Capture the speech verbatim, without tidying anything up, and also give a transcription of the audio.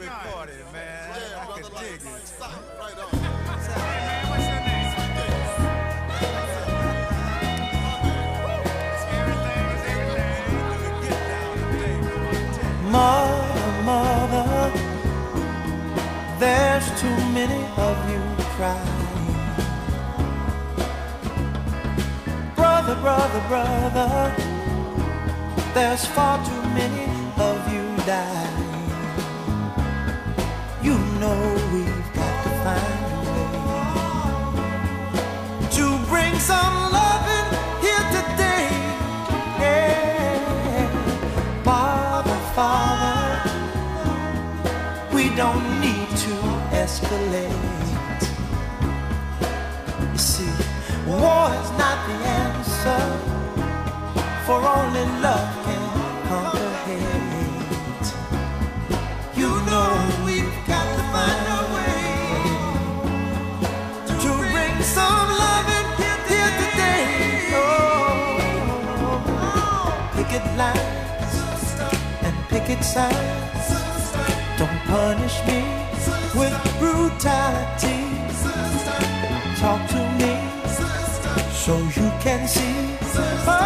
party, man. Yeah, I brother, can like, dig it. stop, right on. Hey, man, what's your name? Everything is everything. Get down and play, come on, tell me. Mother, mother, there's too many of you crying. Brother, brother, brother, there's far too many of you dying. You know we've got to find a way to bring some loving here today. Yeah. Father, Father, we don't need to escalate. You see, war is not the answer, for only love can conquer hate. You know we've got to find a way to bring some love in here today. Oh, picket lines and picket signs. Don't punish me with brutality. Talk to me so you can see.